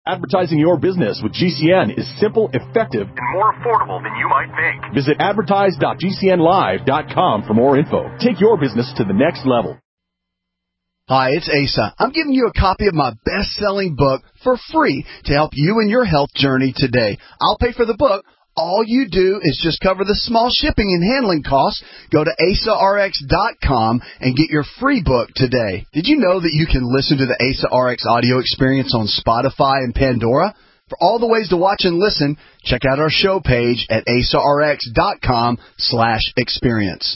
Advertising your business with GCN is simple, effective, and more affordable than you might think. Visit advertise.gcnlive.com for more info. Take your business to the next level. Hi, it's Asa. I'm giving you a copy of my best-selling book for free to help you in your health journey today. I'll pay for the book. All you do is just cover the small shipping and handling costs. Go to AsaRx.com and get your free book today. Did you know that you can listen to the Asa RX audio experience on Spotify and Pandora? For all the ways to watch and listen, check out our show page at AsaRx.com/experience.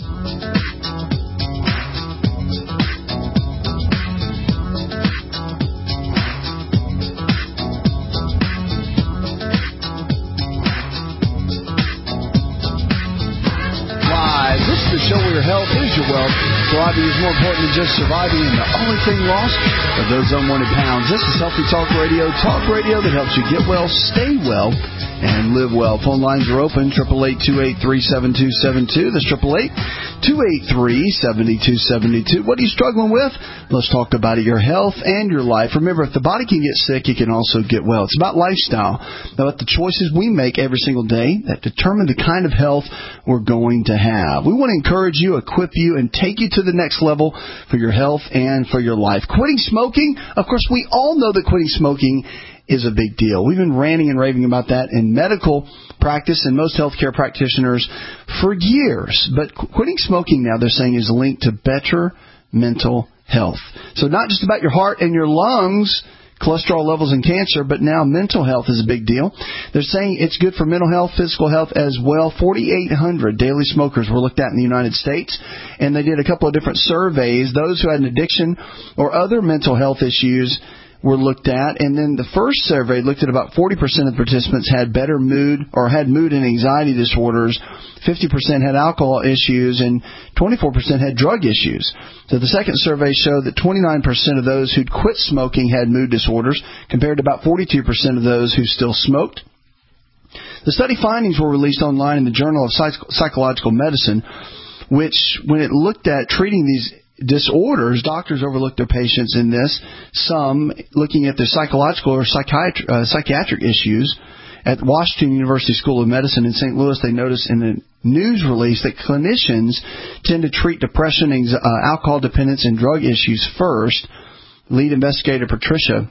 This is the show where your health is your wealth. Thriving is more important than just surviving, and the only thing lost are those unwanted pounds. This is Healthy Talk Radio that helps you get well, stay well, and live well. Phone lines are open, 888-283-7272. That's 888-283-7272. What are you struggling with? Let's talk about it, your health and your life. Remember, if the body can get sick, it can also get well. It's about lifestyle, about the choices we make every single day that determine the kind of health we're going to have. We want to encourage you, equip you, and take you to the next level for your health and for your life. Quitting smoking, of course, we all know that quitting smoking is a big deal. We've been ranting and raving about that in medical practice and most healthcare practitioners for years. But quitting smoking now, they're saying, is linked to better mental health. So not just about your heart and your lungs, cholesterol levels, and cancer, but now mental health is a big deal. They're saying it's good for mental health, physical health as well. 4,800 daily smokers were looked at in the United States, and they did a couple of different surveys. Those who had an addiction or other mental health issues were looked at, and then the first survey looked at about 40% of the participants had better mood or had mood and anxiety disorders, 50% had alcohol issues, and 24% had drug issues. So the second survey showed that 29% of those who'd quit smoking had mood disorders, compared to about 42% of those who still smoked. The study findings were released online in the Journal of Psychological Medicine, which, when it looked at treating these disorders, doctors overlooked their patients in this, some looking at their psychological or psychiatric issues. At Washington University School of Medicine in St. Louis, they noticed in the news release that clinicians tend to treat depression, alcohol dependence, and drug issues first. Lead investigator Patricia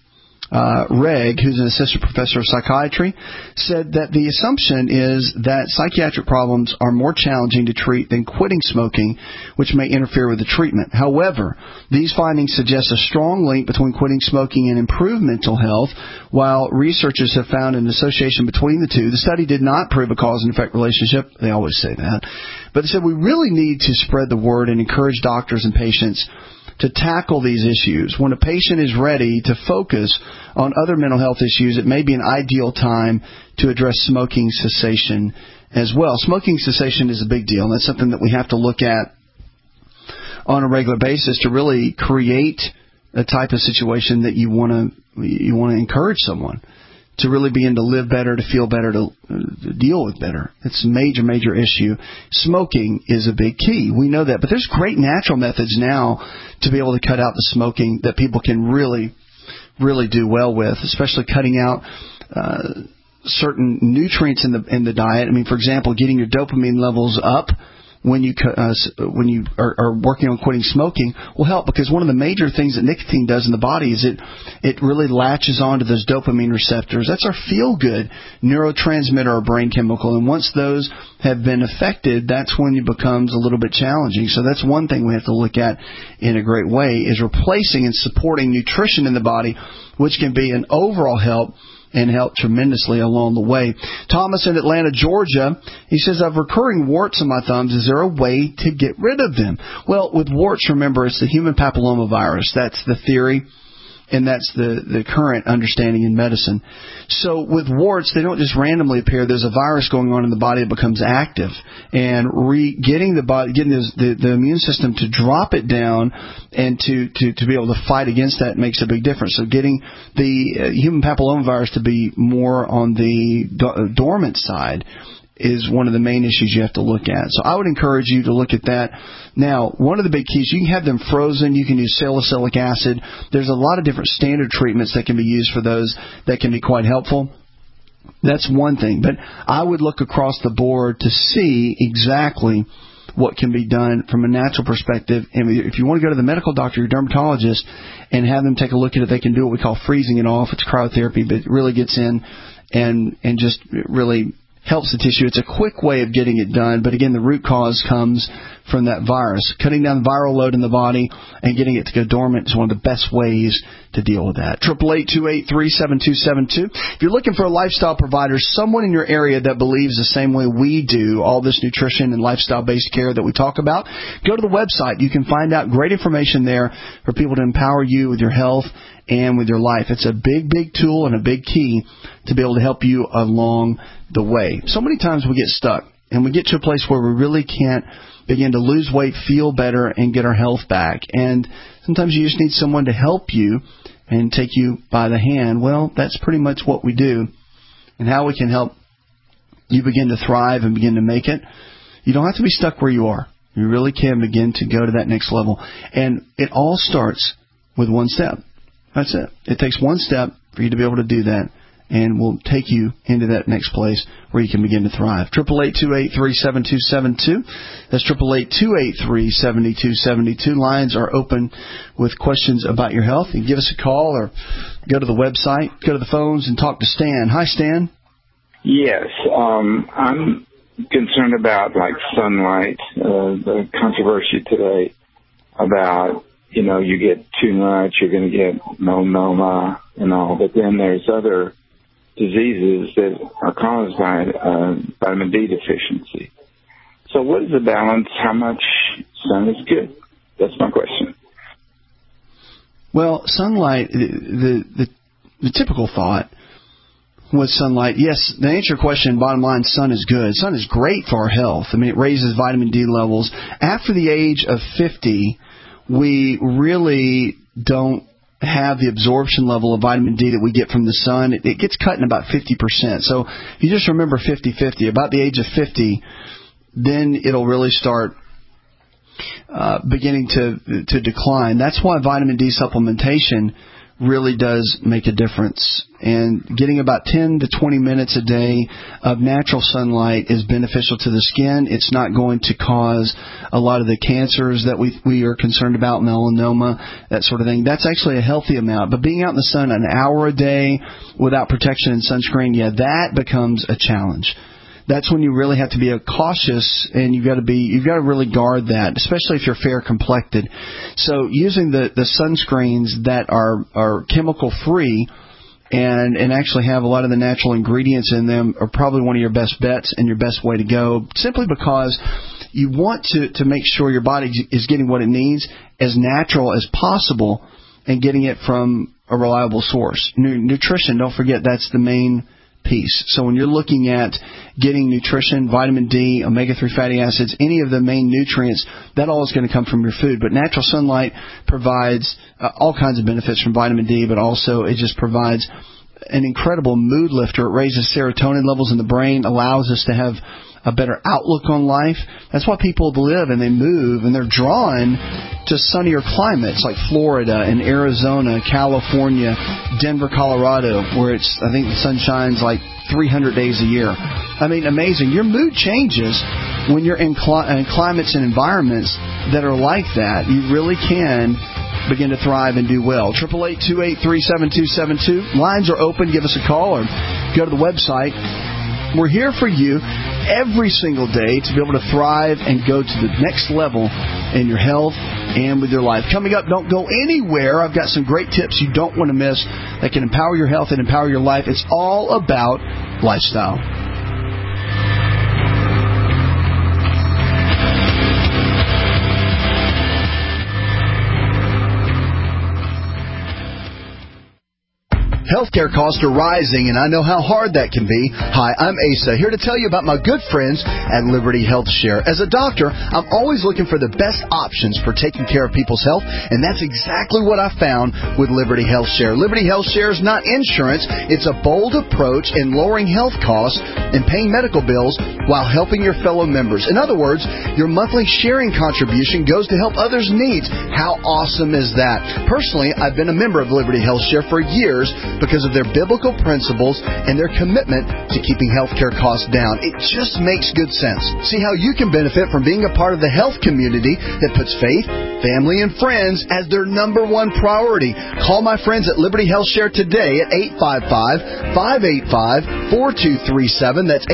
Reg, who's an assistant professor of psychiatry, said that the assumption is that psychiatric problems are more challenging to treat than quitting smoking, which may interfere with the treatment. However, these findings suggest a strong link between quitting smoking and improved mental health. While researchers have found an association between the two, the study did not prove a cause and effect relationship. They always say that. But they said we really need to spread the word and encourage doctors and patients to tackle these issues. When a patient is ready to focus on other mental health issues, it may be an ideal time to address smoking cessation as well. Smoking cessation is a big deal, and that's something that we have to look at on a regular basis to really create a type of situation that you want to encourage someone to really begin to live better, to feel better, to deal with better. It's a major, major issue. Smoking is a big key. We know that. But there's great natural methods now to be able to cut out the smoking that people can really, really do well with, especially cutting out certain nutrients in the diet. I mean, for example, getting your dopamine levels up when you are working on quitting smoking will help, because one of the major things that nicotine does in the body is it really latches onto those dopamine receptors. That's our feel-good neurotransmitter or brain chemical, and once those have been affected, that's when it becomes a little bit challenging. So that's one thing we have to look at in a great way, is replacing and supporting nutrition in the body, which can be an overall help and help tremendously along the way. Thomas in Atlanta, Georgia, he says, I have recurring warts on my thumbs. Is there a way to get rid of them? Well, with warts, remember, it's the human papillomavirus. That's the theory, and that's the current understanding in medicine. So with warts, they don't just randomly appear. There's a virus going on in the body that becomes active, and getting the immune system to drop it down and to be able to fight against that makes a big difference. So getting the human papillomavirus to be more on the dormant side is one of the main issues you have to look at. So I would encourage you to look at that. Now, one of the big keys, you can have them frozen. You can use salicylic acid. There's a lot of different standard treatments that can be used for those that can be quite helpful. That's one thing. But I would look across the board to see exactly what can be done from a natural perspective. And if you want to go to the medical doctor, your dermatologist, and have them take a look at it, they can do what we call freezing it off. It's cryotherapy, but it really gets in and just really helps the tissue. It's a quick way of getting it done, but again, the root cause comes from that virus. Cutting down the viral load in the body and getting it to go dormant is one of the best ways to deal with that. 888-283-7272. If you're looking for a lifestyle provider, someone in your area that believes the same way we do, all this nutrition and lifestyle-based care that we talk about, go to the website. You can find out great information there for people to empower you with your health and with your life. It's a big, big tool and a big key to be able to help you along the way. So many times we get stuck and we get to a place where we really can't begin to lose weight, feel better, and get our health back. And sometimes you just need someone to help you and take you by the hand. Well, that's pretty much what we do. And how we can help you begin to thrive and begin to make it. You don't have to be stuck where you are. You really can begin to go to that next level. And it all starts with one step. That's it. It takes one step for you to be able to do that, and will take you into that next place where you can begin to thrive. 888-283-7272. That's 888-283-7272. Lines are open with questions about your health. You can give us a call or go to the website, go to the phones, and talk to Stan. Hi, Stan. Yes. I'm concerned about, like, sunlight, the controversy today about, you get too much, you're going to get melanoma and all, but then there's other diseases that are caused by vitamin D deficiency. So what is the balance? How much sun is good? That's my question. Well, sunlight, the typical thought with sunlight, yes, to answer your question, bottom line, sun is good. Sun is great for our health. I mean, it raises vitamin D levels. After the age of 50, we really don't have the absorption level of vitamin D that we get from the sun. It gets cut in about 50%. So you just remember 50-50. About the age of 50, then it'll really start beginning to decline. That's why vitamin D supplementation really does make a difference. And getting about 10 to 20 minutes a day of natural sunlight is beneficial to the skin. It's not going to cause a lot of the cancers that we are concerned about, melanoma, that sort of thing. That's actually a healthy amount. But being out in the sun an hour a day without protection and sunscreen, that becomes a challenge. That's when you really have to be cautious, and you've got to really guard that, especially if you're fair complected. So using the sunscreens that are chemical free and actually have a lot of the natural ingredients in them are probably one of your best bets and your best way to go, simply because you want to make sure your body is getting what it needs as natural as possible and getting it from a reliable source. Nutrition, don't forget, that's the main piece. So when you're looking at getting nutrition, vitamin D, omega-3 fatty acids, any of the main nutrients, that all is going to come from your food. But natural sunlight provides all kinds of benefits from vitamin D, but also it just provides an incredible mood lifter. It raises serotonin levels in the brain, allows us to have a better outlook on life. That's why people live and they move and they're drawn to sunnier climates like Florida and Arizona, California, Denver, Colorado, where I think the sun shines like 300 days a year. I mean, amazing. Your mood changes when you're in climates and environments that are like that. You really can begin to thrive and do well. 888-283-7272. Lines are open. Give us a call or go to the website. We're here for you every single day to be able to thrive and go to the next level in your health and with your life. Coming up, don't go anywhere. I've got some great tips you don't want to miss that can empower your health and empower your life. It's all about lifestyle. Healthcare costs are rising, and I know how hard that can be. Hi, I'm Asa, here to tell you about my good friends at Liberty Health Share. As a doctor, I'm always looking for the best options for taking care of people's health, and that's exactly what I found with Liberty Health Share. Liberty Health Share is not insurance. It's a bold approach in lowering health costs and paying medical bills while helping your fellow members. In other words, your monthly sharing contribution goes to help others' needs. How awesome is that? Personally, I've been a member of Liberty Health Share for years because of their biblical principles and their commitment to keeping healthcare costs down. It just makes good sense. See how you can benefit from being a part of the health community that puts faith, family, and friends as their number one priority. Call my friends at Liberty Health Share today at 855-585-4237. That's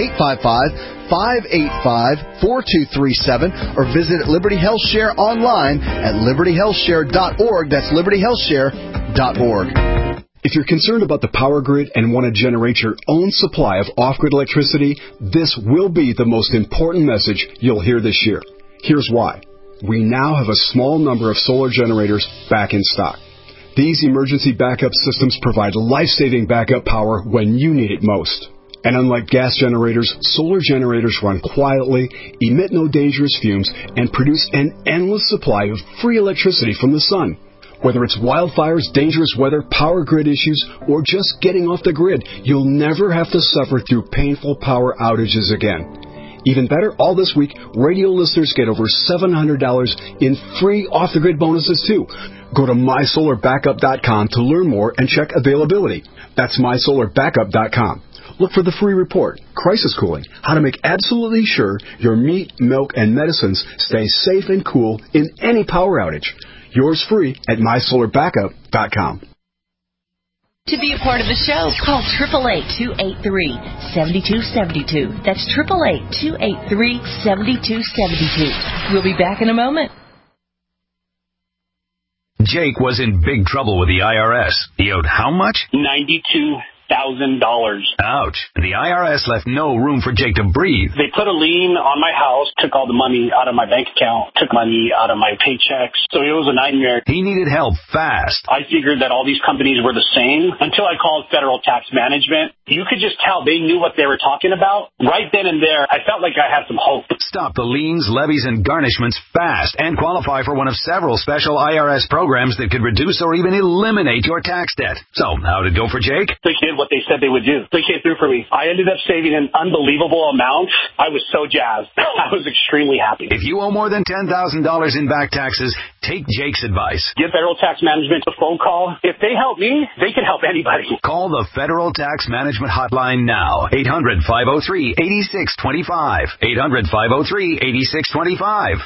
855-585-4237, or visit Liberty Health Share online at libertyhealthshare.org. That's libertyhealthshare.org. If you're concerned about the power grid and want to generate your own supply of off-grid electricity, this will be the most important message you'll hear this year. Here's why. We now have a small number of solar generators back in stock. These emergency backup systems provide life-saving backup power when you need it most. And unlike gas generators, solar generators run quietly, emit no dangerous fumes, and produce an endless supply of free electricity from the sun. Whether it's wildfires, dangerous weather, power grid issues, or just getting off the grid, you'll never have to suffer through painful power outages again. Even better, all this week, radio listeners get over $700 in free off-the-grid bonuses, too. Go to mysolarbackup.com to learn more and check availability. That's mysolarbackup.com. Look for the free report, Crisis Cooling, how to make absolutely sure your meat, milk, and medicines stay safe and cool in any power outage. Yours free at mysolarbackup.com. To be a part of the show, call 888-283-7272. That's 888-283-7272. We'll be back in a moment. Jake was in big trouble with the IRS. He owed how much? $92,000. Ouch. The IRS left no room for Jake to breathe. They put a lien on my house, took all the money out of my bank account, took money out of my paychecks. So it was a nightmare. He needed help fast. I figured that all these companies were the same until I called Federal Tax Management. You could just tell they knew what they were talking about. Right then and there, I felt like I had some hope. Stop the liens, levies, and garnishments fast and qualify for one of several special IRS programs that could reduce or even eliminate your tax debt. So, how'd it go for Jake? They did what they said they would do. They came through for me. I ended up saving an unbelievable amount. I was so jazzed. I was extremely happy. If you owe more than $10,000 in back taxes, take Jake's advice. Give Federal Tax Management a phone call. If they help me, they can help anybody. Call the Federal Tax Management Hotline now. 800-503-8625. 800-503-8625.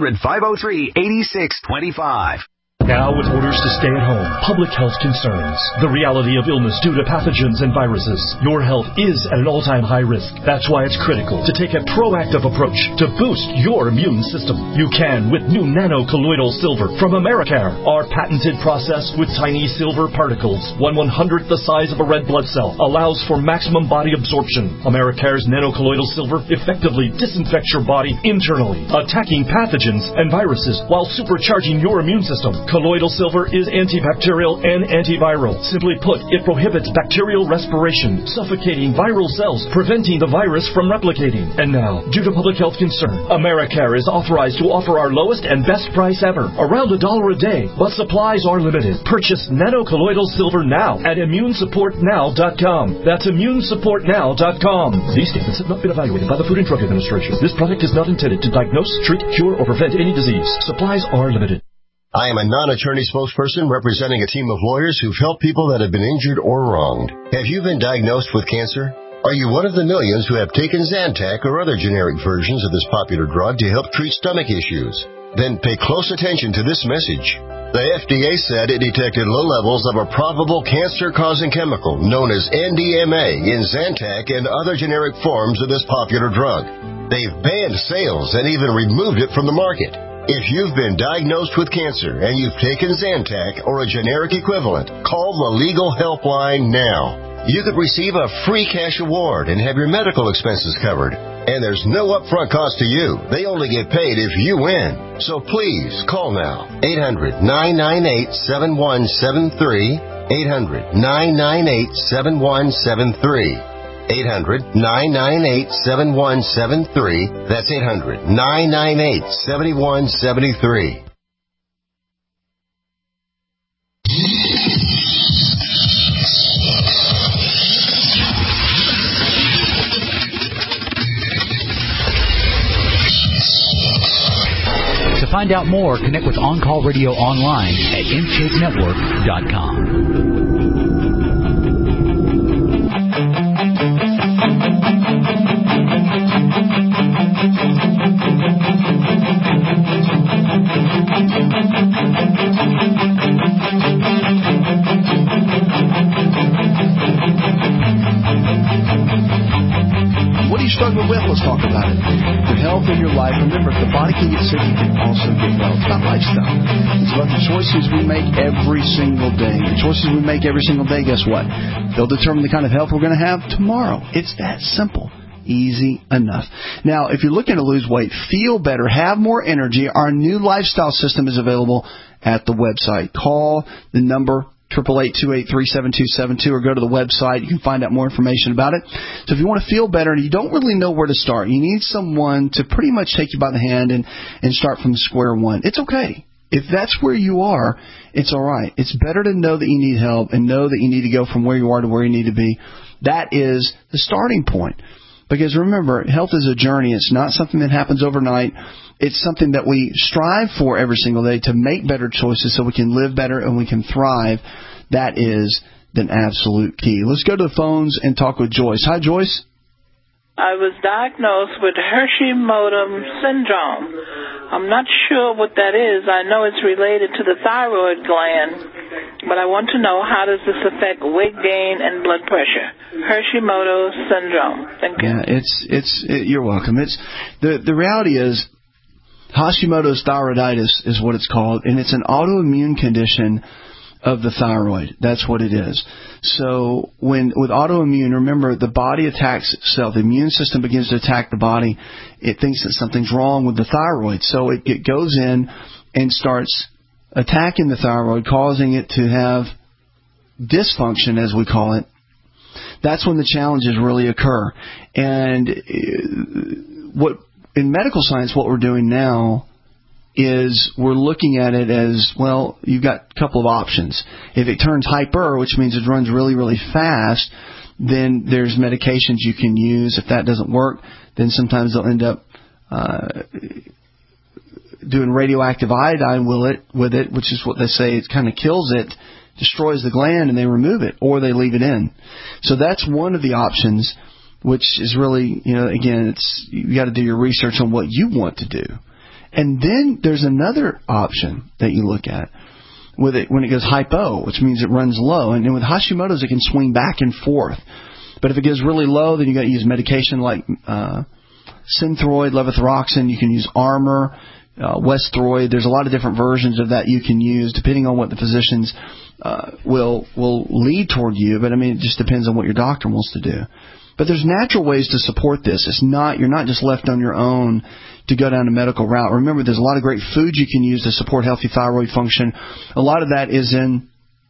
800-503-8625. Now, with orders to stay at home, public health concerns, the reality of illness due to pathogens and viruses, your health is at an all-time high risk. That's why it's critical to take a proactive approach to boost your immune system. You can with new nano-colloidal silver from Americare. Our patented process with tiny silver particles, 1/100th the size of a red blood cell, allows for maximum body absorption. Americare's nano-colloidal silver effectively disinfects your body internally, attacking pathogens and viruses while supercharging your immune system. Colloidal silver is antibacterial and antiviral. Simply put, it prohibits bacterial respiration, suffocating viral cells, preventing the virus from replicating. And now, due to public health concern, Americare is authorized to offer our lowest and best price ever, around $1 a day, but supplies are limited. Purchase nano-colloidal silver now at immunesupportnow.com. That's immunesupportnow.com. These statements have not been evaluated by the Food and Drug Administration. This product is not intended to diagnose, treat, cure, or prevent any disease. Supplies are limited. I am a non-attorney spokesperson representing a team of lawyers who've helped people that have been injured or wronged. Have you been diagnosed with cancer? Are you one of the millions who have taken Zantac or other generic versions of this popular drug to help treat stomach issues? Then pay close attention to this message. The FDA said it detected low levels of a probable cancer-causing chemical known as NDMA in Zantac and other generic forms of this popular drug. They've banned sales and even removed it from the market. If you've been diagnosed with cancer and you've taken Zantac or a generic equivalent, call the Legal Helpline now. You could receive a free cash award and have your medical expenses covered. And there's no upfront cost to you. They only get paid if you win. So please call now. 800-998-7173. 800-998-7173. 800-998-7173. That's 800-998-7173. To find out more, connect with On Call Radio online at InShapeNetwork.com. What are you struggling with? Let's talk about it. Your health and your life. Remember, if the body can get sick, it can also get well. It's about lifestyle. It's about the choices we make every single day. The choices we make every single day, guess what? They'll determine the kind of health we're going to have tomorrow. It's that simple. Easy enough. Now, if you're looking to lose weight, feel better, have more energy, our new lifestyle system is available at the website. Call the number 888-283-7272 or go to the website. You can find out more information about it. So if you want to feel better and you don't really know where to start, you need someone to pretty much take you by the hand and start from square one. It's okay. If that's where you are, it's all right. It's better to know that you need help and know that you need to go from where you are to where you need to be. That is the starting point. Because remember, health is a journey. It's not something that happens overnight. It's something that we strive for every single day to make better choices so we can live better and we can thrive. That is the absolute key. Let's go to the phones and talk with Joyce. Hi, Joyce. I was diagnosed with Hashimoto's syndrome. I'm not sure what that is. I know it's related to the thyroid gland, but I want to know, how does this affect weight gain and blood pressure? Hashimoto's syndrome. Thank you. Yeah, you're welcome. It's the reality is Hashimoto's thyroiditis is what it's called, and it's an autoimmune condition of the thyroid. That's what it is. So with autoimmune, remember, the body attacks itself. The immune system begins to attack the body. It thinks that something's wrong with the thyroid. So it goes in and starts attacking the thyroid, causing it to have dysfunction, as we call it. That's when the challenges really occur. And in medical science, what we're doing now is we're looking at it as, well, you've got a couple of options. If it turns hyper, which means it runs really, really fast, then there's medications you can use. If that doesn't work, then sometimes they'll end up doing radioactive iodine with it, which is what they say. It kind of kills it, destroys the gland, and they remove it, or they leave it in. So that's one of the options, which is really, again, you got to do your research on what you want to do. And then there's another option that you look at with it when it goes hypo, which means it runs low. And with Hashimoto's, it can swing back and forth. But if it goes really low, then you got to use medication like Synthroid, levothyroxine. You can use Armour, Westhroid. There's a lot of different versions of that you can use depending on what the physicians will lead toward you. But, it just depends on what your doctor wants to do. But there's natural ways to support this. You're not just left on your own to go down a medical route. Remember, there's a lot of great foods you can use to support healthy thyroid function. A lot of that is in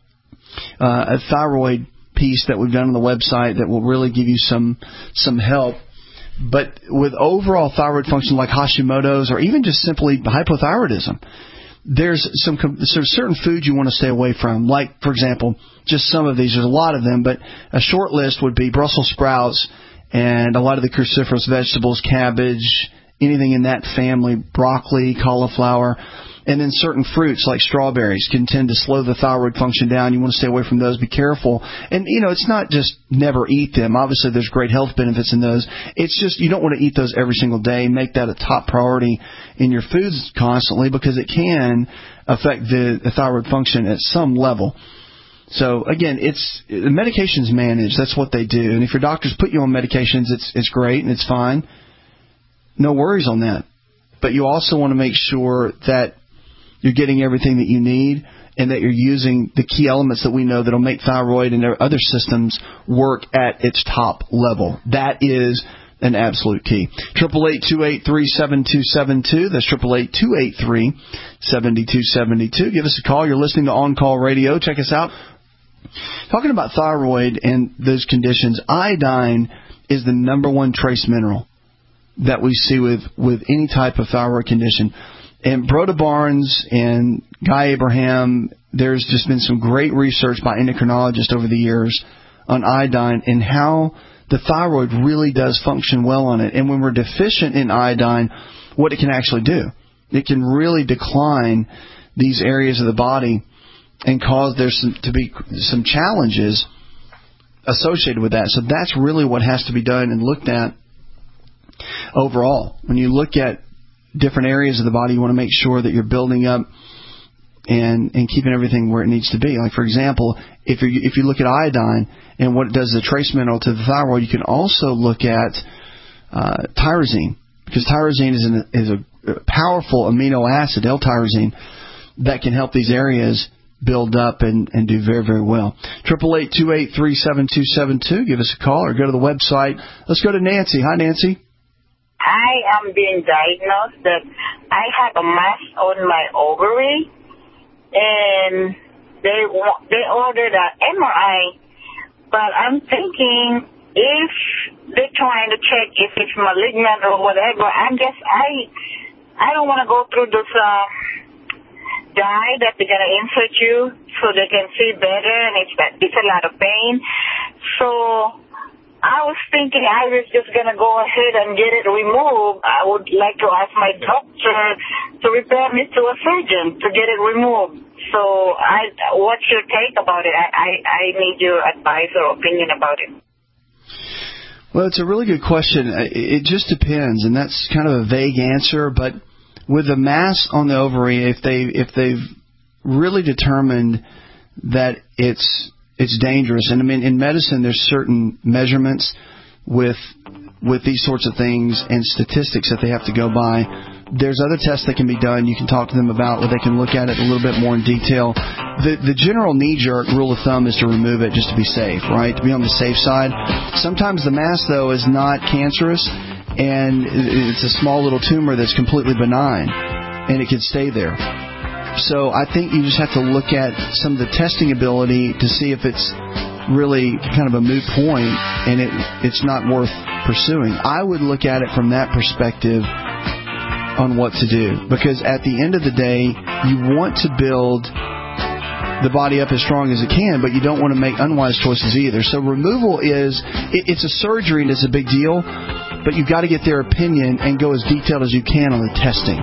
a thyroid piece that we've done on the website that will really give you some help. But with overall thyroid function like Hashimoto's or even just simply hypothyroidism, there's certain foods you want to stay away from. Like, for example, just some of these. There's a lot of them, but a short list would be Brussels sprouts and a lot of the cruciferous vegetables, cabbage, anything in that family, broccoli, cauliflower, and then certain fruits like strawberries can tend to slow the thyroid function down. You want to stay away from those. Be careful. And, it's not just never eat them. Obviously, there's great health benefits in those. It's just you don't want to eat those every single day. Make that a top priority in your foods constantly because it can affect the thyroid function at some level. So, again, the medication's managed. That's what they do. And if your doctors put you on medications, it's great and it's fine. No worries on that. But you also want to make sure that you're getting everything that you need and that you're using the key elements that we know that will make thyroid and other systems work at its top level. That is an absolute key. 888-283-7272. That's 888-283-7272. Give us a call. You're listening to On Call Radio. Check us out. Talking about thyroid and those conditions, iodine is the number one trace mineral that we see with any type of thyroid condition. And Broda Barnes and Guy Abraham, there's just been some great research by endocrinologists over the years on iodine and how the thyroid really does function well on it. And when we're deficient in iodine, what it can actually do, it can really decline these areas of the body and cause there to be some challenges associated with that. So that's really what has to be done and looked at overall. When you look at different areas of the body, you want to make sure that you're building up and keeping everything where it needs to be. Like, for example, if you look at iodine and what it does as a trace mineral to the thyroid, you can also look at tyrosine, because tyrosine is a powerful amino acid, L-tyrosine, that can help these areas build up and do very, very well. 888-283-7272. Give us a call or go to the website. Let's go to Nancy. Hi, Nancy. I am being diagnosed that I have a mass on my ovary, and they ordered an MRI, but I'm thinking if they're trying to check if it's malignant or whatever, I don't want to go through this dye that they're going to insert you so they can see better, and it's a lot of pain. So I was thinking I was just going to go ahead and get it removed. I would like to ask my doctor to refer me to a surgeon to get it removed. So what's your take about it? I need your advice or opinion about it. Well, it's a really good question. It just depends, and that's kind of a vague answer, but with a mass on the ovary, if they've really determined that it's dangerous, and I mean in medicine there's certain measurements with these sorts of things and statistics that they have to go by. There's other tests that can be done. You can talk to them about where they can look at it a little bit more in detail. The general knee-jerk rule of thumb is to remove it just to be safe, right? To be on the safe side. Sometimes the mass, though, is not cancerous, and it's a small little tumor that's completely benign, and it can stay there. So I think you just have to look at some of the testing ability to see if it's really kind of a moot point and it's not worth pursuing. I would look at it from that perspective on what to do, because at the end of the day, you want to build the body up as strong as it can, but you don't want to make unwise choices either. So removal it's a surgery and it's a big deal, but you've got to get their opinion and go as detailed as you can on the testing.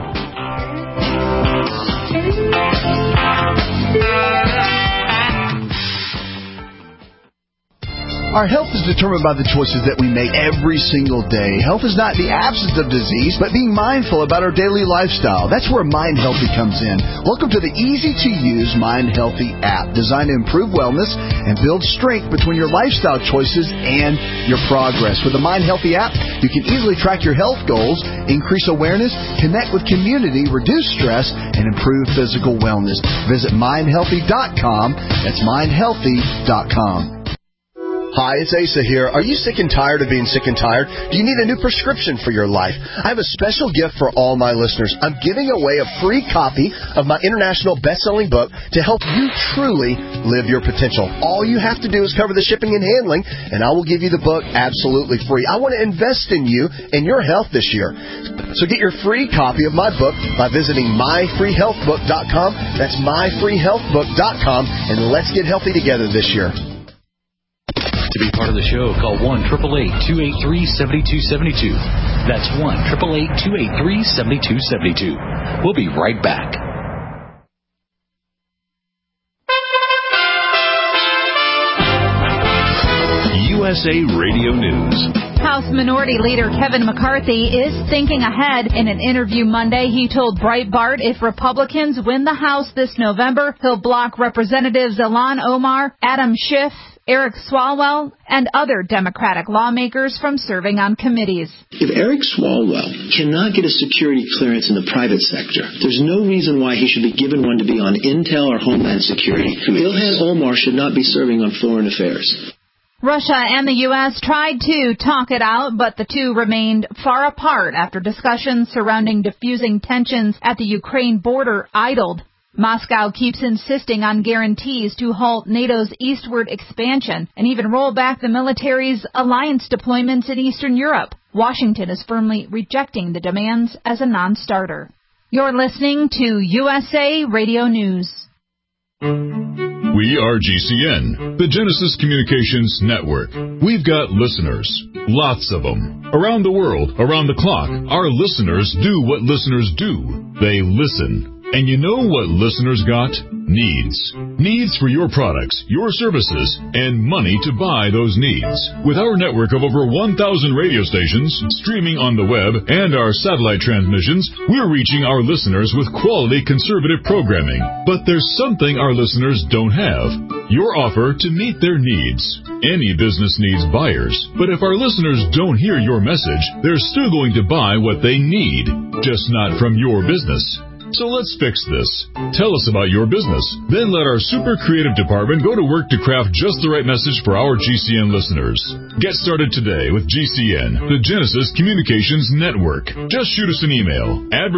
Our health is determined by the choices that we make every single day. Health is not the absence of disease, but being mindful about our daily lifestyle. That's where Mind Healthy comes in. Welcome to the easy-to-use Mind Healthy app, designed to improve wellness and build strength between your lifestyle choices and your progress. With the Mind Healthy app, you can easily track your health goals, increase awareness, connect with community, reduce stress, and improve physical wellness. Visit mindhealthy.com. That's mindhealthy.com. Hi, it's Asa here. Are you sick and tired of being sick and tired? Do you need a new prescription for your life? I have a special gift for all my listeners. I'm giving away a free copy of my international best-selling book to help you truly live your potential. All you have to do is cover the shipping and handling, and I will give you the book absolutely free. I want to invest in you and your health this year. So get your free copy of my book by visiting myfreehealthbook.com. That's myfreehealthbook.com, and let's get healthy together this year. To be part of the show, call 1-888-283-7272. That's 1-888-283-7272. We'll be right back. USA Radio News. House Minority Leader Kevin McCarthy is thinking ahead. In an interview Monday, he told Breitbart if Republicans win the House this November, he'll block Representatives Ilhan Omar, Adam Schiff, Eric Swalwell, and other Democratic lawmakers from serving on committees. If Eric Swalwell cannot get a security clearance in the private sector, there's no reason why he should be given one to be on Intel or Homeland Security. Ilhan Omar should not be serving on Foreign Affairs. Russia and the U.S. tried to talk it out, but the two remained far apart after discussions surrounding diffusing tensions at the Ukraine border idled. Moscow keeps insisting on guarantees to halt NATO's eastward expansion and even roll back the military's alliance deployments in Eastern Europe. Washington is firmly rejecting the demands as a non-starter. You're listening to USA Radio News. We are GCN, the Genesis Communications Network. We've got listeners, lots of them. Around the world, around the clock, our listeners do what listeners do. They listen. And you know what listeners got? Needs. Needs for your products, your services, and money to buy those needs. With our network of over 1,000 radio stations, streaming on the web, and our satellite transmissions, we're reaching our listeners with quality conservative programming. But there's something our listeners don't have. Your offer to meet their needs. Any business needs buyers. But if our listeners don't hear your message, they're still going to buy what they need, just not from your business. So let's fix this. Tell us about your business. Then let our super creative department go to work to craft just the right message for our GCN listeners. Get started today with GCN, the Genesis Communications Network. Just shoot us an email.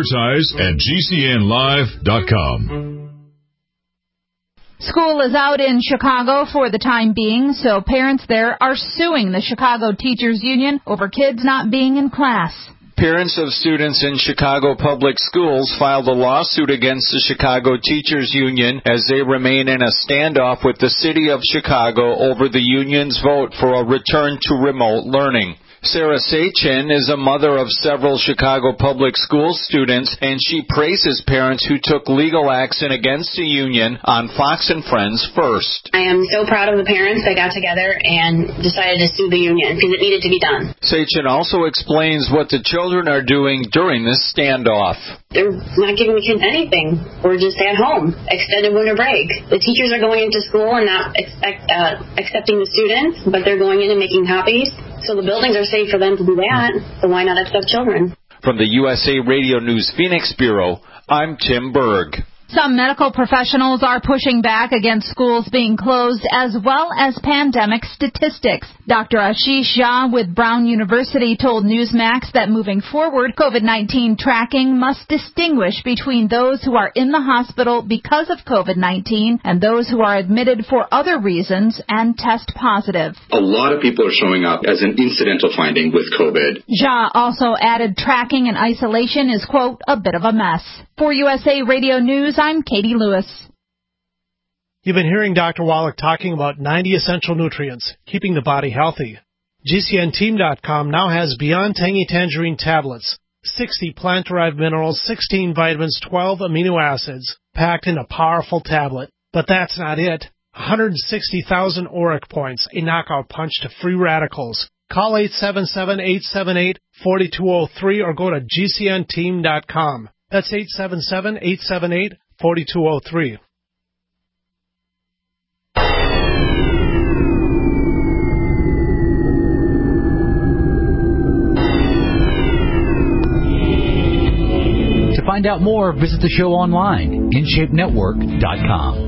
Advertise@gcnlive.com. School is out in Chicago for the time being, so parents there are suing the Chicago Teachers Union over kids not being in class. Parents of students in Chicago public schools filed a lawsuit against the Chicago Teachers Union as they remain in a standoff with the city of Chicago over the union's vote for a return to remote learning. Sarah Sachin is a mother of several Chicago public school students, and she praises parents who took legal action against the union on Fox and Friends first. I am so proud of the parents that got together and decided to sue the union because it needed to be done. Sachin also explains what the children are doing during this standoff. They're not giving the kids anything. We're just at home, extended winter break. The teachers are going into school and not accepting the students, but they're going in and making copies. So the buildings are safe for them to do that, so why not accept children? From the USA Radio News Phoenix Bureau, I'm Tim Berg. Some medical professionals are pushing back against schools being closed as well as pandemic statistics. Dr. Ashish Jha with Brown University told Newsmax that moving forward, COVID-19 tracking must distinguish between those who are in the hospital because of COVID-19 and those who are admitted for other reasons and test positive. A lot of people are showing up as an incidental finding with COVID. Jha also added tracking and isolation is, quote, a bit of a mess. For USA Radio News, I'm Katie Lewis. You've been hearing Dr. Wallach talking about 90 essential nutrients, keeping the body healthy. GCNteam.com now has Beyond Tangy Tangerine tablets, 60 plant-derived minerals, 16 vitamins, 12 amino acids, packed in a powerful tablet. But that's not it. 160,000 ORAC points, a knockout punch to free radicals. Call 877-878-4203 or go to GCNteam.com. That's 877-878-4203. To find out more, visit the show online, InShapeNetwork.com.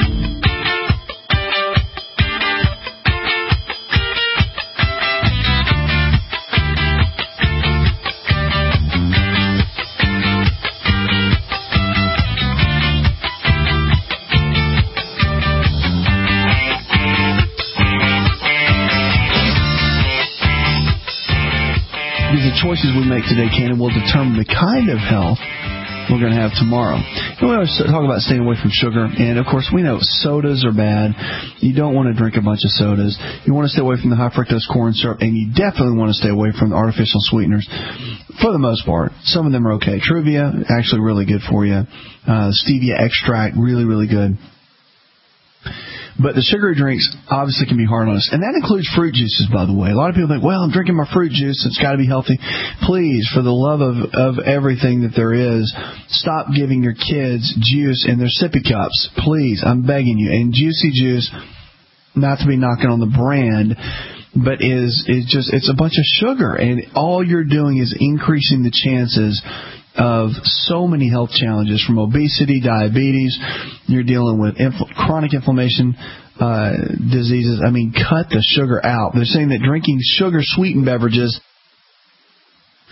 The choices we make today, Ken, will determine the kind of health we're going to have tomorrow. And we always talk about staying away from sugar, and of course we know sodas are bad. You don't want to drink a bunch of sodas. You want to stay away from the high fructose corn syrup, and you definitely want to stay away from the artificial sweeteners. For the most part, some of them are okay. Truvia, actually really good for you. Stevia extract, really, really good. But the sugary drinks obviously can be hard on us. And that includes fruit juices, by the way. A lot of people think, well, I'm drinking my fruit juice. It's got to be healthy. Please, for the love of everything that there is, stop giving your kids juice in their sippy cups. Please, I'm begging you. And Juicy Juice, not to be knocking on the brand, but is just, it's a bunch of sugar. And all you're doing is increasing the chances of so many health challenges, from obesity, diabetes. You're dealing with chronic inflammation, diseases. I mean, cut the sugar out. They're saying that drinking sugar-sweetened beverages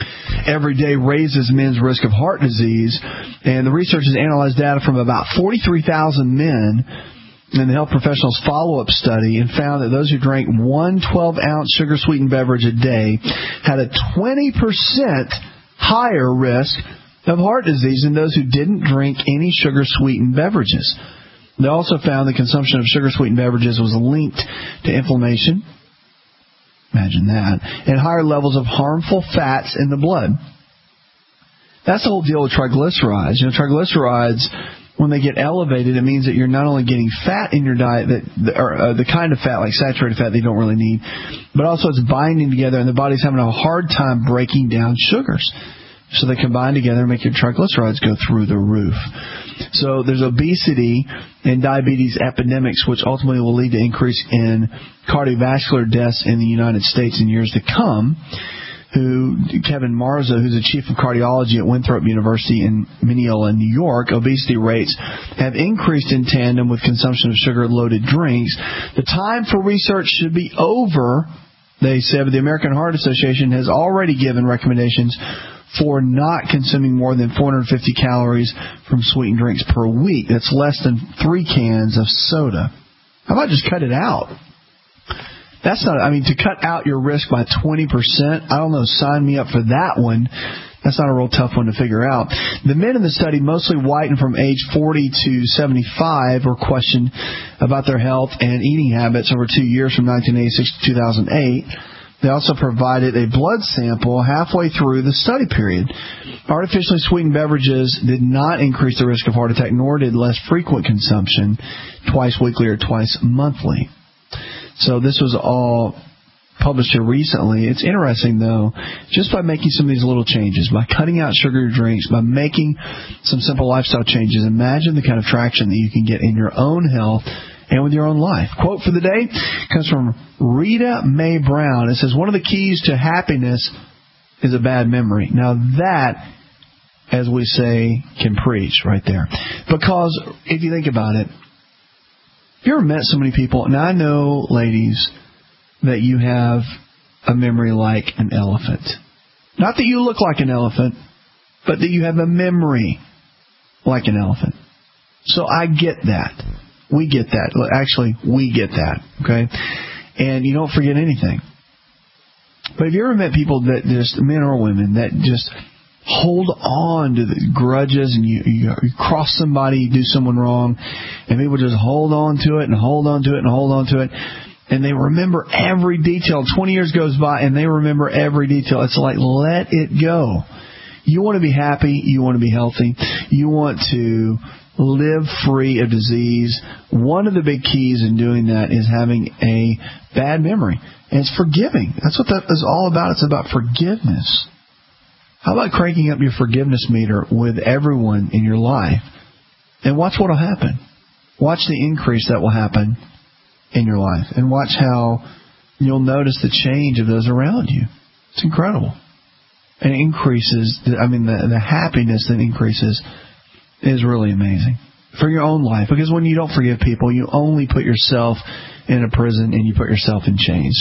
every day raises men's risk of heart disease. And the researchers analyzed data from about 43,000 men in the Health Professionals follow-up study and found that those who drank one 12-ounce sugar-sweetened beverage a day had a 20% higher risk of heart disease than those who didn't drink any sugar-sweetened beverages. They also found the consumption of sugar-sweetened beverages was linked to inflammation, imagine that, and higher levels of harmful fats in the blood. That's the whole deal with triglycerides. Triglycerides, when they get elevated, it means that you're not only getting fat in your diet, or the kind of fat, like saturated fat, that you don't really need, but also it's binding together, and the body's having a hard time breaking down sugars. So they combine together and make your triglycerides go through the roof. So there's obesity and diabetes epidemics, which ultimately will lead to increase in cardiovascular deaths in the United States in years to come. Kevin Marza, who's the chief of cardiology at Winthrop University in Mineola, New York, obesity rates have increased in tandem with consumption of sugar-loaded drinks. The time for research should be over, they said, but the American Heart Association has already given recommendations for not consuming more than 450 calories from sweetened drinks per week. That's less than 3 cans of soda. How about just cut it out? That's not, to cut out your risk by 20%, I don't know, sign me up for that one. That's not a real tough one to figure out. The men in the study, mostly white and from age 40 to 75, were questioned about their health and eating habits over 2 years from 1986 to 2008. They also provided a blood sample halfway through the study period. Artificially sweetened beverages did not increase the risk of heart attack, nor did less frequent consumption, twice weekly or twice monthly. So this was all published here recently. It's interesting, though, just by making some of these little changes, by cutting out sugary drinks, by making some simple lifestyle changes, imagine the kind of traction that you can get in your own health and with your own life. Quote for the day comes from Rita Mae Brown. It says, one of the keys to happiness is a bad memory. Now that, as we say, can preach right there. Because if you think about it, have you ever met so many people, and I know, ladies, that you have a memory like an elephant. Not that you look like an elephant, but that you have a memory like an elephant. So I get that. We get that. Actually, we get that, okay? And you don't forget anything. But have you ever met people that just, men or women, that just hold on to the grudges, and you cross somebody, you do someone wrong, and people just hold on to it and hold on to it and hold on to it, and they remember every detail. 20 years goes by, and they remember every detail. It's like, let it go. You want to be happy. You want to be healthy. You want to live free of disease. One of the big keys in doing that is having a bad memory. And it's forgiving. That's what that is all about. It's about forgiveness. How about cranking up your forgiveness meter with everyone in your life? And watch what will happen. Watch the increase that will happen in your life. And watch how you'll notice the change of those around you. It's incredible. And it increases, the happiness that increases is really amazing for your own life. Because when you don't forgive people, you only put yourself in a prison and you put yourself in chains.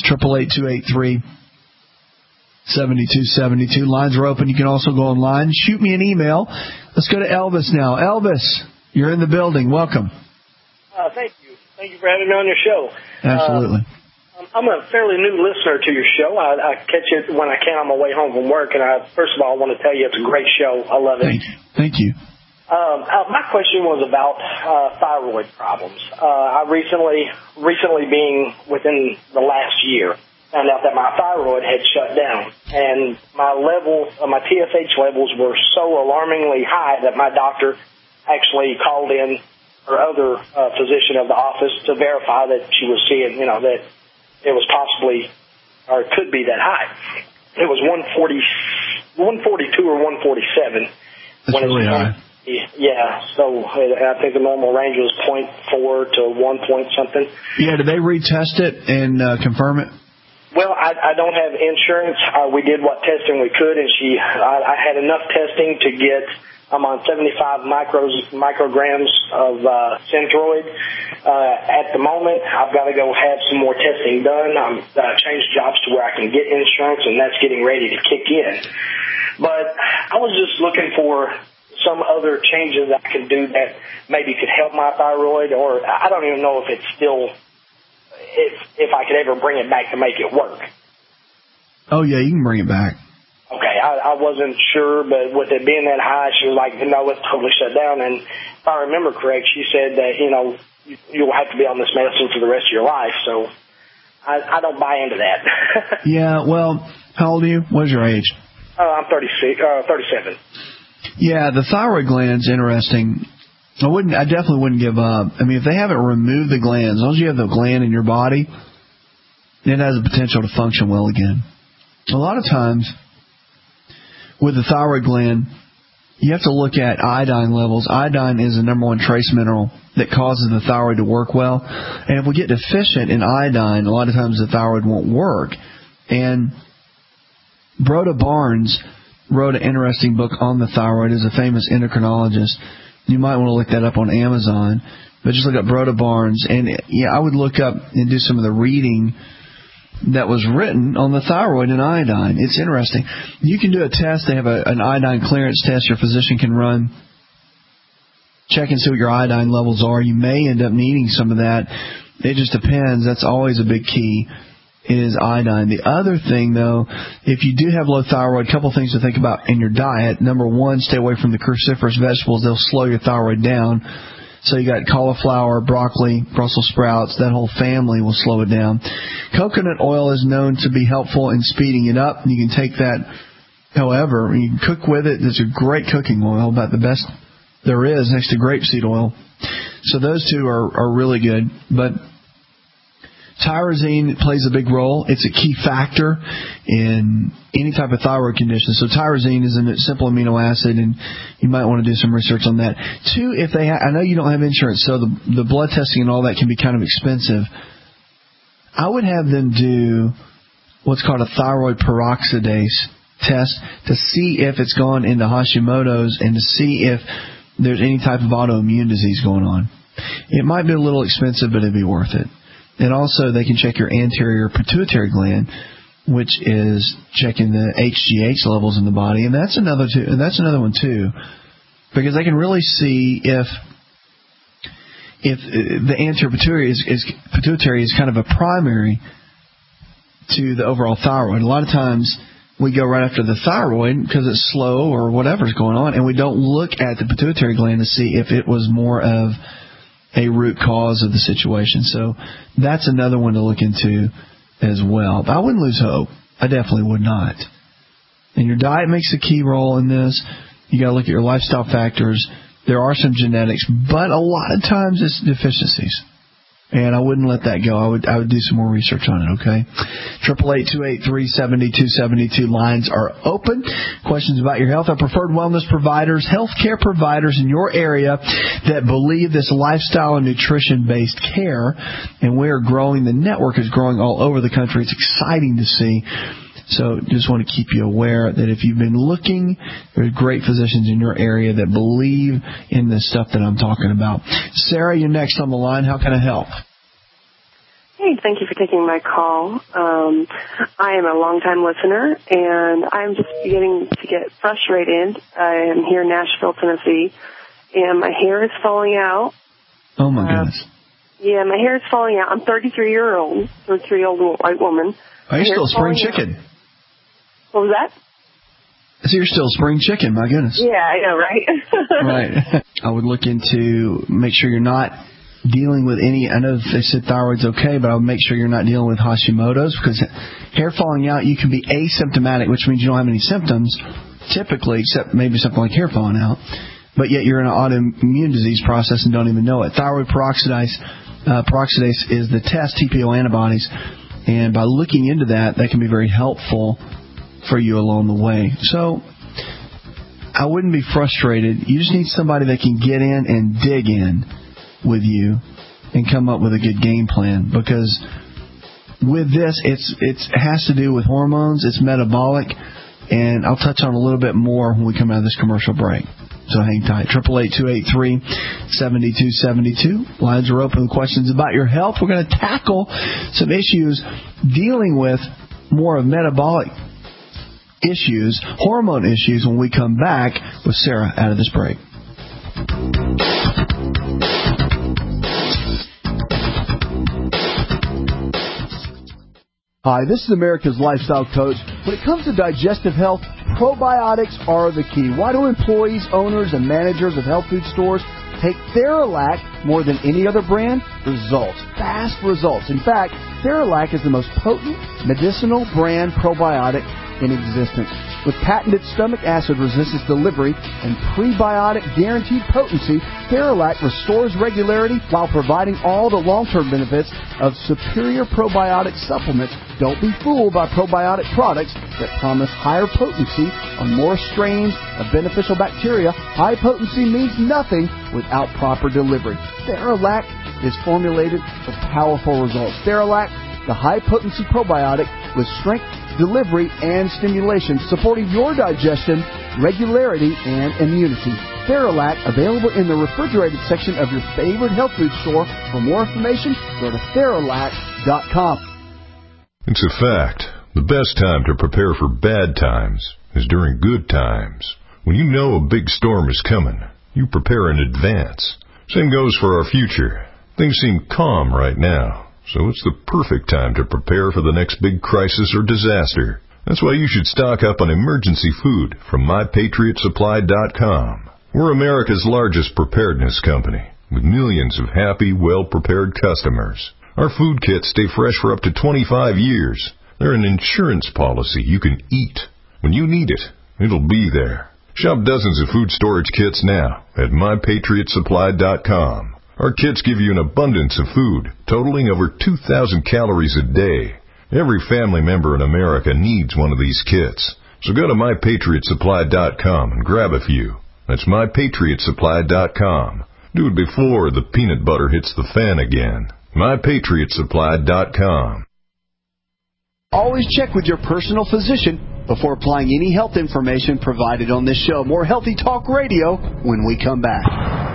888-283-7272. Lines are open. You can also go online. Shoot me an email. Let's go to Elvis now. Elvis, you're in the building. Welcome. Thank you. Thank you for having me on your show. Absolutely. I'm a fairly new listener to your show. I catch it when I can on my way home from work. And first of all, I want to tell you it's a great show. I love it. Thank you. My question was about thyroid problems. I recently being within the last year, found out that my thyroid had shut down, and my TSH levels were so alarmingly high that my doctor actually called in her other physician of the office to verify that she was seeing, that it was possibly or it could be that high. It was 142 or 147. That's really high. Yeah, so I think the normal range was 0.4 to 1 point something. Yeah, did they retest it and confirm it? Well, I don't have insurance. We did what testing we could, and I had enough testing to get. I'm on 75 micrograms of Synthroid. At the moment, I've got to go have some more testing done. I'm changed jobs to where I can get insurance, and that's getting ready to kick in. But I was just looking for some other changes I could do that maybe could help my thyroid, or I don't even know if it's still, if I could ever bring it back to make it work. Oh, yeah, you can bring it back. Okay, I wasn't sure, but with it being that high, she was like, no, it's totally shut down. And if I remember correct, she said that, you'll have to be on this medicine for the rest of your life. So I don't buy into that. Yeah, well, how old are you? What is your age? I'm 37. Yeah, the thyroid gland's interesting. I definitely wouldn't give up. I mean, if they haven't removed the gland, as long as you have the gland in your body, it has the potential to function well again. A lot of times, with the thyroid gland, you have to look at iodine levels. Iodine is the number one trace mineral that causes the thyroid to work well. And if we get deficient in iodine, a lot of times the thyroid won't work. And Broda Barnes wrote an interesting book on the thyroid. Is a famous endocrinologist. You might want to look that up on Amazon. But just look up Broda Barnes. And, yeah, I would look up and do some of the reading that was written on the thyroid and iodine. It's interesting. You can do a test. They have an iodine clearance test your physician can run. Check and see what your iodine levels are. You may end up needing some of that. It just depends. That's always a big key, is iodine. The other thing, though, if you do have low thyroid, a couple things to think about in your diet. Number one, stay away from the cruciferous vegetables. They'll slow your thyroid down. So you got cauliflower, broccoli, Brussels sprouts. That whole family will slow it down. Coconut oil is known to be helpful in speeding it up. You can take that, however, you can cook with it. It's a great cooking oil, about the best there is next to grapeseed oil. So those two are really good. But tyrosine plays a big role. It's a key factor in any type of thyroid condition. So tyrosine is a simple amino acid, and you might want to do some research on that. Two, if they I know you don't have insurance, so the blood testing and all that can be kind of expensive. I would have them do what's called a thyroid peroxidase test to see if it's gone into Hashimoto's and to see if there's any type of autoimmune disease going on. It might be a little expensive, but it'd be worth it. And also, they can check your anterior pituitary gland, which is checking the HGH levels in the body, and that's another one too, because they can really see if the anterior pituitary is kind of a primary to the overall thyroid. A lot of times we go right after the thyroid because it's slow or whatever's going on, and we don't look at the pituitary gland to see if it was more of a root cause of the situation. So that's another one to look into as well. But I wouldn't lose hope. I definitely would not. And your diet makes a key role in this. You got to look at your lifestyle factors. There are some genetics, but a lot of times it's deficiencies. And I wouldn't let that go. I would do some more research on it, okay? 888-283-7272 lines are open. Questions about your health. Our preferred wellness providers, healthcare providers in your area that believe this lifestyle and nutrition-based care. And we are growing. The network is growing all over the country. It's exciting to see. So just want to keep you aware that if you've been looking, there's great physicians in your area that believe in the stuff that I'm talking about. Sarah, you're next on the line. How can I help? Hey, thank you for taking my call. I am a longtime listener, and I'm just beginning to get frustrated. I am here in Nashville, Tennessee, and my hair is falling out. Oh, my goodness. Yeah, my hair is falling out. I'm 33-year-old white woman. Are you still spring chicken? What was that? So you're still spring chicken, my goodness. Yeah, I know, right? Right. I would look into, make sure you're not dealing with any, I know they said thyroid's okay, but I would make sure you're not dealing with Hashimoto's, because hair falling out, you can be asymptomatic, which means you don't have any symptoms, typically, except maybe something like hair falling out, but yet you're in an autoimmune disease process and don't even know it. Thyroid peroxidase is the test, TPO antibodies, and by looking into that, that can be very helpful for you along the way. So I wouldn't be frustrated. You just need somebody that can get in and dig in with you and come up with a good game plan, because with this, it has to do with hormones. It's metabolic, and I'll touch on a little bit more when we come out of this commercial break. So hang tight. 888-283-7272. Lines are open. Questions about your health. We're going to tackle some issues dealing with more of metabolic issues, hormone issues, when we come back with Sarah out of this break. Hi, this is America's Lifestyle Coach. When it comes to digestive health, probiotics are the key. Why do employees, owners, and managers of health food stores take Theralac more than any other brand? Results. Fast results. In fact, Theralac is the most potent medicinal brand probiotic in existence. With patented stomach acid resistance delivery and prebiotic guaranteed potency, Theralac restores regularity while providing all the long-term benefits of superior probiotic supplements. Don't be fooled by probiotic products that promise higher potency on more strains of beneficial bacteria. High potency means nothing without proper delivery. Theralac is formulated for powerful results. Theralac, the high-potency probiotic with strength, delivery, and stimulation, supporting your digestion, regularity, and immunity. Theralac, available in the refrigerated section of your favorite health food store. For more information, go to Theralac.com. It's a fact. The best time to prepare for bad times is during good times. When you know a big storm is coming, you prepare in advance. Same goes for our future. Things seem calm right now, so it's the perfect time to prepare for the next big crisis or disaster. That's why you should stock up on emergency food from MyPatriotSupply.com. We're America's largest preparedness company, with millions of happy, well-prepared customers. Our food kits stay fresh for up to 25 years. They're an insurance policy you can eat. When you need it, it'll be there. Shop dozens of food storage kits now at MyPatriotSupply.com. Our kits give you an abundance of food, totaling over 2,000 calories a day. Every family member in America needs one of these kits. So go to MyPatriotSupply.com and grab a few. That's MyPatriotSupply.com. Do it before the peanut butter hits the fan again. MyPatriotSupply.com. Always check with your personal physician before applying any health information provided on this show. More Healthy Talk Radio when we come back.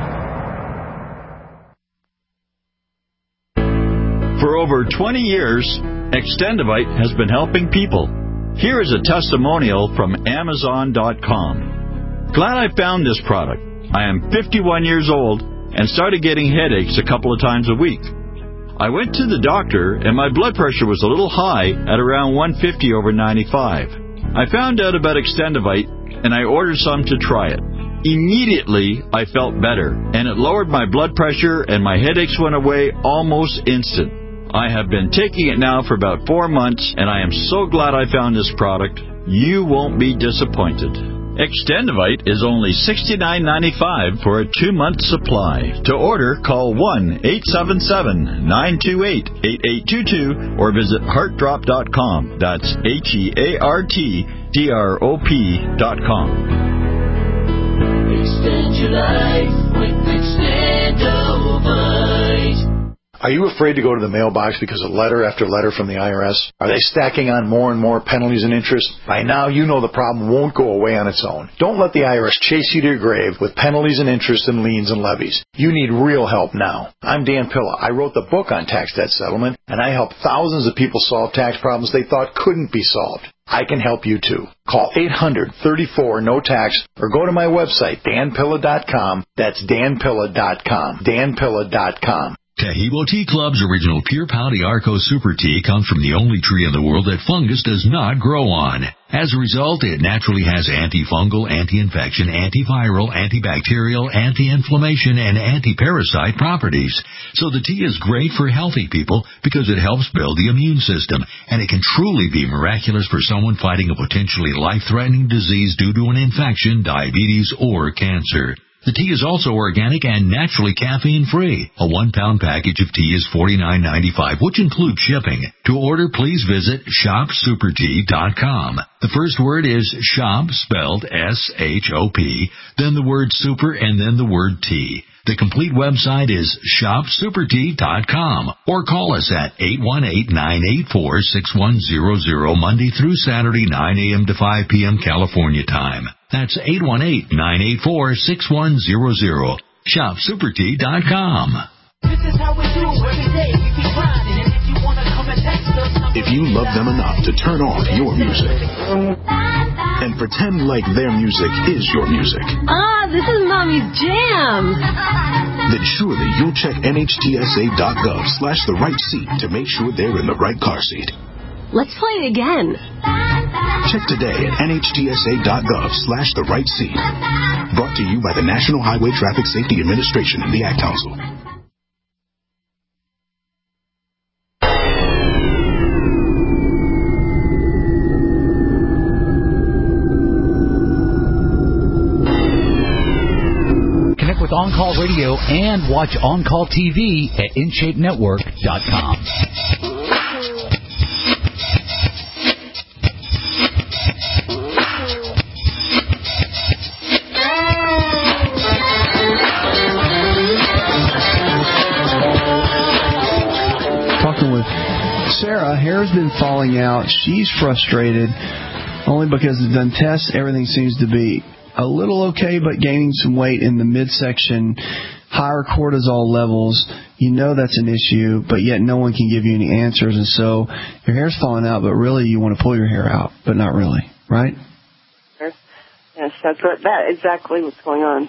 For over 20 years, Extendivite has been helping people. Here is a testimonial from Amazon.com. Glad I found this product. I am 51 years old and started getting headaches a couple of times a week. I went to the doctor and my blood pressure was a little high at around 150 over 95. I found out about Extendivite and I ordered some to try it. Immediately, I felt better and it lowered my blood pressure and my headaches went away almost instant. I have been taking it now for about 4 months, and I am so glad I found this product. You won't be disappointed. Extendivite is only $69.95 for a 2-month supply. To order, call 1-877-928-8822 or visit heartdrop.com. That's HEARTDROP.com. Extend your life with Extendivite. Are you afraid to go to the mailbox because of letter after letter from the IRS? Are they stacking on more and more penalties and interest? By now, you know the problem won't go away on its own. Don't let the IRS chase you to your grave with penalties and interest and liens and levies. You need real help now. I'm Dan Pilla. I wrote the book on tax debt settlement, and I help thousands of people solve tax problems they thought couldn't be solved. I can help you too. Call 800-34-NO-TAX or go to my website, danpilla.com. That's danpilla.com. danpilla.com. Tahibo Tea Club's original Pure Pau d'Arco Super Tea comes from the only tree in the world that fungus does not grow on. As a result, it naturally has antifungal, anti-infection, antiviral, antibacterial, anti-inflammation, and anti-parasite properties. So the tea is great for healthy people because it helps build the immune system, and it can truly be miraculous for someone fighting a potentially life-threatening disease due to an infection, diabetes, or cancer. The tea is also organic and naturally caffeine-free. A 1-pound package of tea is $49.95, which includes shipping. To order, please visit ShopSuperTea.com. The first word is shop, spelled S-H-O-P, then the word super, and then the word tea. The complete website is ShopSuperTea.com, or call us at 818-984-6100, Monday through Saturday, 9 a.m. to 5 p.m. California time. That's 818-984-6100. ShopSuperTea.com. This is how we do every day. We keep grinding, and if you want to come and text us, if you love them enough to turn off your music and pretend like their music is your music. This is Mommy's jam. Then surely you'll check NHTSA.gov/the right seat to make sure they're in the right car seat. Let's play it again. Check today at NHTSA.gov/the right seat. Brought to you by the National Highway Traffic Safety Administration and the Ad Council. Connect with On Call Radio and watch On Call TV at InShapeNetwork.com. Talking with Sarah, hair's been falling out. She's frustrated only because it's done tests. Everything seems to be a little okay, but gaining some weight in the midsection, higher cortisol levels. You know that's an issue, but yet no one can give you any answers. And so your hair's falling out, but really you want to pull your hair out, but not really, right? Yes, that's exactly what's going on.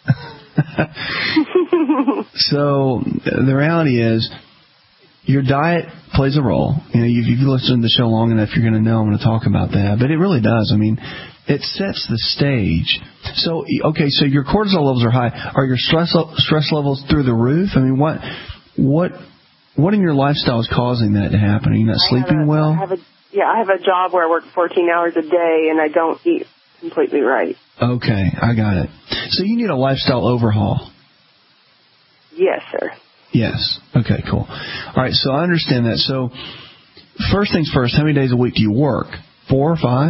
So the reality is, your diet plays a role. You know, if you've listened to the show long enough, you're going to know I'm going to talk about that. But it really does. I mean, it sets the stage. So, okay, so your cortisol levels are high. Are your stress levels through the roof? I mean, what in your lifestyle is causing that to happen? Are you not sleeping well? I have a job where I work 14 hours a day, and I don't eat completely right. Okay, I got it. So you need a lifestyle overhaul. Yes, sir. Yes. Okay, cool. All right, so I understand that. So first things first, how many days a week do you work? 4 or 5?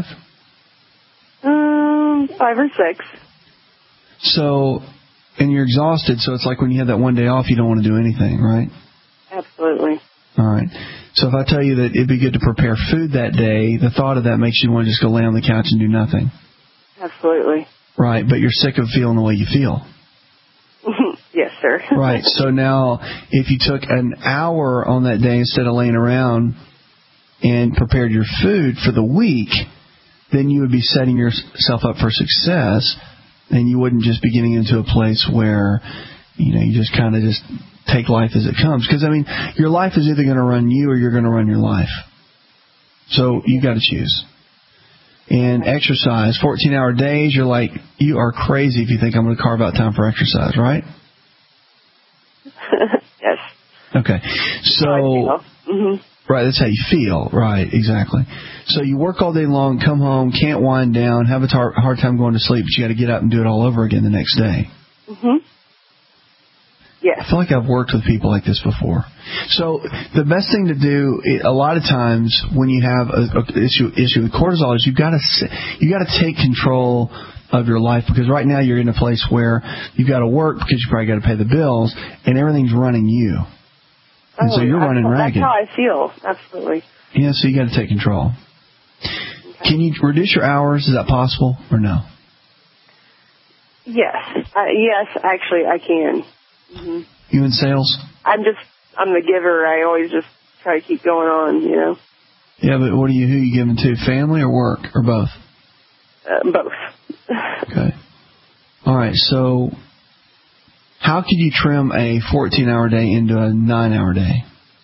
5 or 6. So, and you're exhausted, so it's like when you have that one day off, you don't want to do anything, right? Absolutely. All right. So if I tell you that it'd be good to prepare food that day, the thought of that makes you want to just go lay on the couch and do nothing. Absolutely. Right, but you're sick of feeling the way you feel. Yes, sir. Right. So now, if you took an hour on that day instead of laying around and prepared your food for the week, then you would be setting yourself up for success, and you wouldn't just be getting into a place where, you just kind of just take life as it comes. Because, I mean, your life is either going to run you or you're going to run your life. So you got to choose. And exercise, 14-hour days, you are crazy if you think I'm going to carve out time for exercise, right? Yes. Okay. So, right, that's how you feel. Right, exactly. So you work all day long, come home, can't wind down, have a hard time going to sleep, but you got to get up and do it all over again the next day. Yes. I feel like I've worked with people like this before. So the best thing to do, a lot of times when you have an issue with cortisol, is you got to take control of your life, because right now you're in a place where you've got to work because you probably got to pay the bills, and everything's running you. And so you're running ragged. That's how I feel. Absolutely. Yeah, so you got to take control. Okay. Can you reduce your hours? Is that possible or no? Yes. Yes, actually, I can. You in sales? I'm the giver. I always just try to keep going on, Yeah, but who are you giving to? Family or work or both? Both. Okay. All right, so how could you trim a 14-hour day into a 9-hour day?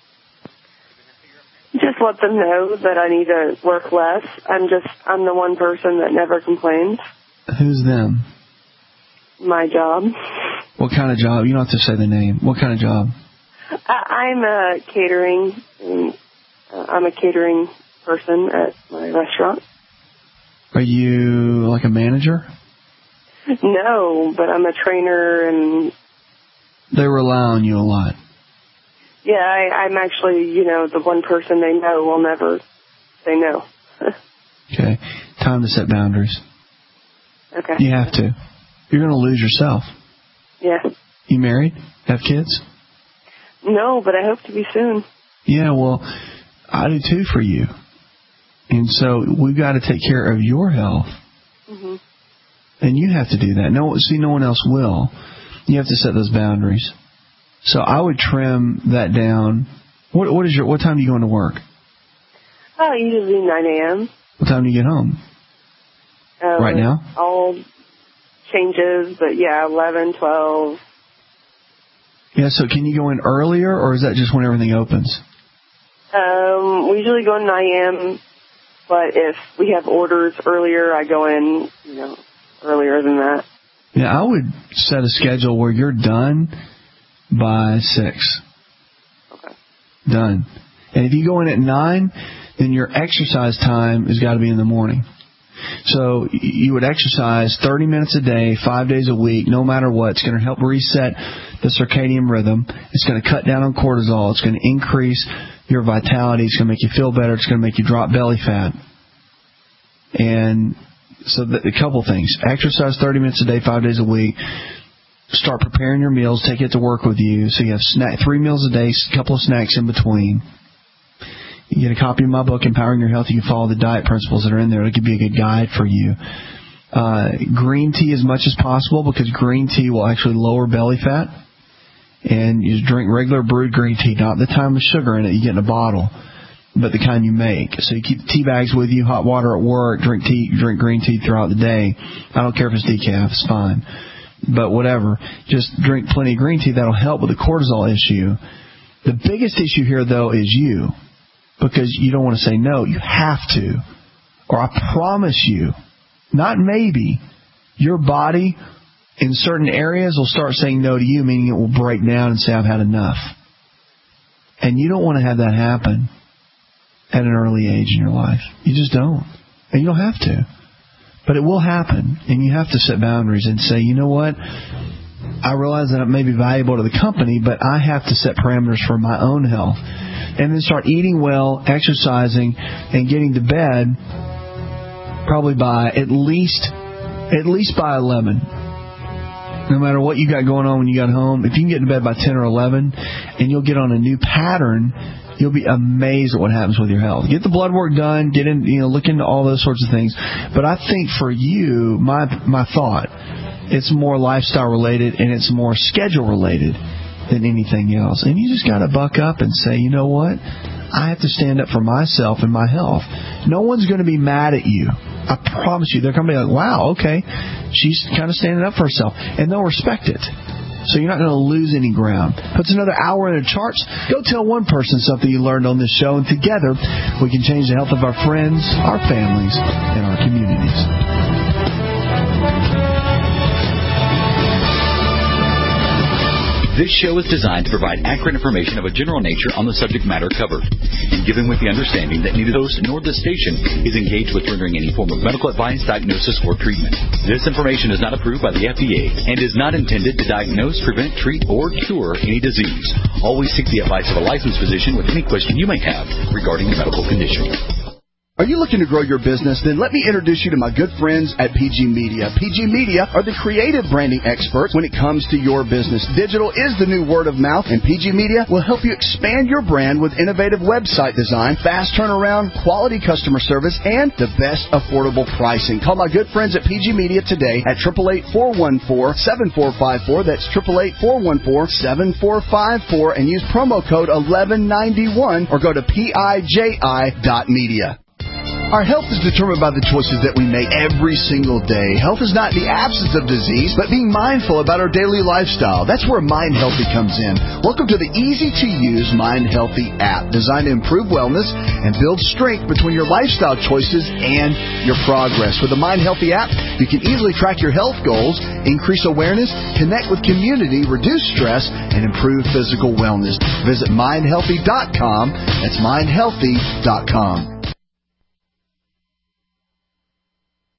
Just let them know that I need to work less. I'm the one person that never complains. Who's them? My job. What kind of job? You don't have to say the name. What kind of job? I'm a catering person at my restaurant. Are you like a manager? No, but I'm a trainer, and they rely on you a lot. Yeah, I'm actually, the one person they know will never say no. Okay. Time to set boundaries. Okay. You have to. You're going to lose yourself. Yeah. You married? Have kids? No, but I hope to be soon. Yeah, well, I do too for you. And so we've got to take care of your health. And you have to do that. No one else will. You have to set those boundaries. So I would trim that down. What time do you go into work? Usually 9 a.m. What time do you get home? Right now? All changes, but 11, 12. Yeah, so can you go in earlier, or is that just when everything opens? We usually go in 9 a.m., but if we have orders earlier, I go in, earlier than that. Yeah, I would set a schedule where you're done by 6. Okay. Done. And if you go in at 9, then your exercise time has got to be in the morning. So you would exercise 30 minutes a day, 5 days a week, no matter what. It's going to help reset the circadian rhythm. It's going to cut down on cortisol. It's going to increase your vitality. It's going to make you feel better. It's going to make you drop belly fat. And so a couple things. Exercise 30 minutes a day, 5 days a week. Start preparing your meals. Take it to work with you. So you have 3 meals a day, a couple of snacks in between. You get a copy of my book, Empowering Your Health. You can follow the diet principles that are in there. It could be a good guide for you. Green tea as much as possible, because green tea will actually lower belly fat. And you drink regular brewed green tea, not the time with sugar in it you get in a bottle, but the kind you make. So you keep tea bags with you, hot water at work, drink green tea throughout the day. I don't care if it's decaf, it's fine. But whatever, just drink plenty of green tea. That'll help with the cortisol issue. The biggest issue here, though, is you. Because you don't want to say no. You have to. Or I promise you, not maybe, your body in certain areas will start saying no to you, meaning it will break down and say, I've had enough. And you don't want to have that happen at an early age in your life. You just don't. And you don't have to. But it will happen. And you have to set boundaries and say, you know what? I realize that it may be valuable to the company, but I have to set parameters for my own health. And then start eating well, exercising, and getting to bed probably by at least by 11. No matter what you got going on when you got home, if you can get to bed by 10 or 11 and you'll get on a new pattern, you'll be amazed at what happens with your health. Get the blood work done, get in, look into all those sorts of things. But I think for you, my thought, it's more lifestyle related and it's more schedule related than anything else. And you just got to buck up and say, you know what? I have to stand up for myself and my health. No one's going to be mad at you. I promise you. They're going to be like, wow, okay, she's kind of standing up for herself. And they'll respect it. So you're not going to lose any ground. Puts another hour in the charts. Go tell one person something you learned on this show, and together we can change the health of our friends, our families, and our communities. This show is designed to provide accurate information of a general nature on the subject matter covered, and given with the understanding that neither the host nor the station is engaged with rendering any form of medical advice, diagnosis, or treatment. This information is not approved by the FDA and is not intended to diagnose, prevent, treat, or cure any disease. Always seek the advice of a licensed physician with any question you may have regarding your medical condition. Are you looking to grow your business? Then let me introduce you to my good friends at PG Media. PG Media are the creative branding experts when it comes to your business. Digital is the new word of mouth, and PG Media will help you expand your brand with innovative website design, fast turnaround, quality customer service, and the best affordable pricing. Call my good friends at PG Media today at 888-414-7454. That's 888-414-7454, and use promo code 1191 or go to PIJI.media. Our health is determined by the choices that we make every single day. Health is not the absence of disease, but being mindful about our daily lifestyle. That's where Mind Healthy comes in. Welcome to the easy-to-use Mind Healthy app, designed to improve wellness and build strength between your lifestyle choices and your progress. With the Mind Healthy app, you can easily track your health goals, increase awareness, connect with community, reduce stress, and improve physical wellness. Visit mindhealthy.com. That's mindhealthy.com.